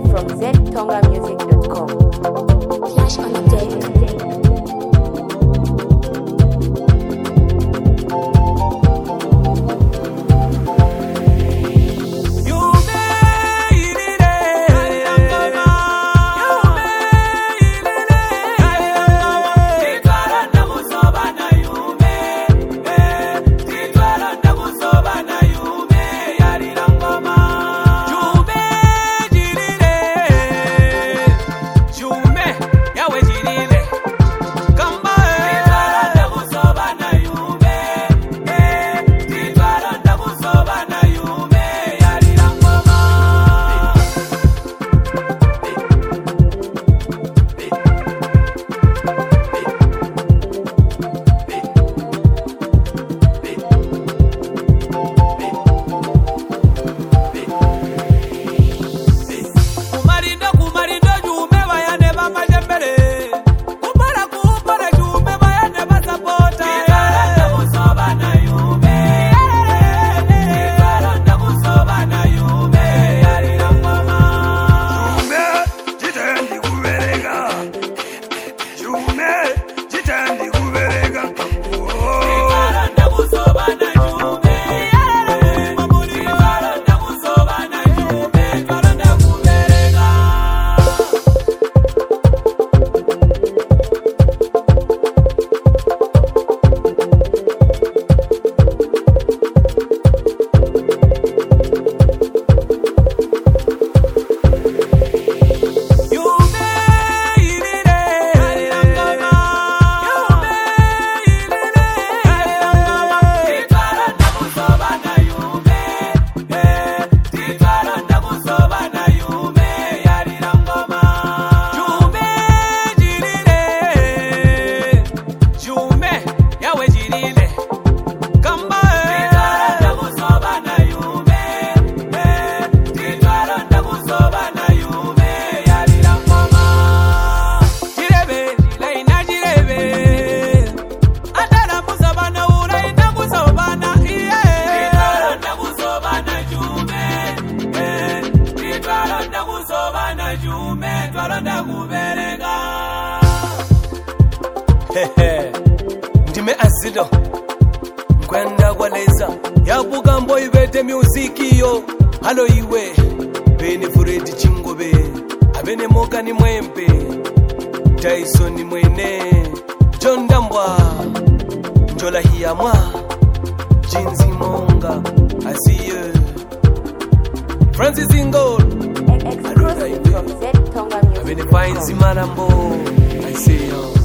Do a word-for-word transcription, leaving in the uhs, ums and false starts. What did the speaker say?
from z tonga music dot com. Flash on the day. Ndime azido Nkwenda kwaleza Yabuga mbo ibete musiki yo Halo iwe Bene Furedi Chingobe Abene Mogani Mwempe Tyson Mwene John Dambwa Njola Hiyamwa Jinzi Monga Asiye Francis Ingol Exclusive from Z Tonga Music. Abene Fines Marambo I say yo